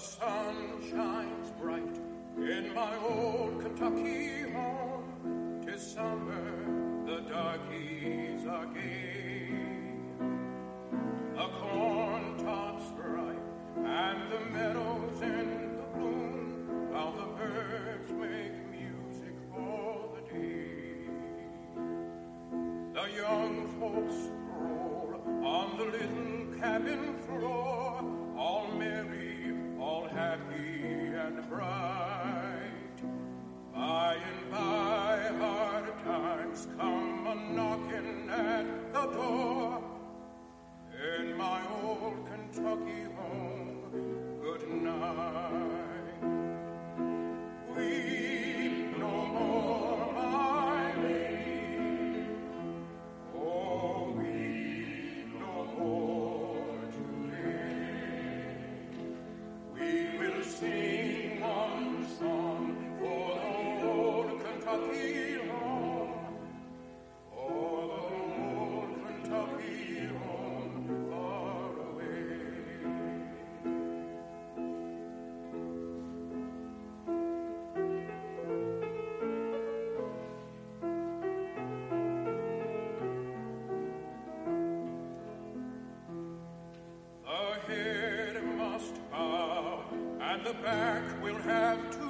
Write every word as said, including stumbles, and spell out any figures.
sun shines bright in my old Kentucky home. 'Tis summer, the darkies are gay. The corn tops ripe and the meadows in the bloom, while the birds make music for the day. The young folks roll on the little cabin floor, all merry, all happy and bright. By and by hard times come a-knocking at the door. In my old Kentucky home, good night. Weep no more, my lady. Oh, weep no more today. We will sing one song for the old Kentucky home, for the old Kentucky home far away. The head must bow and the back will have to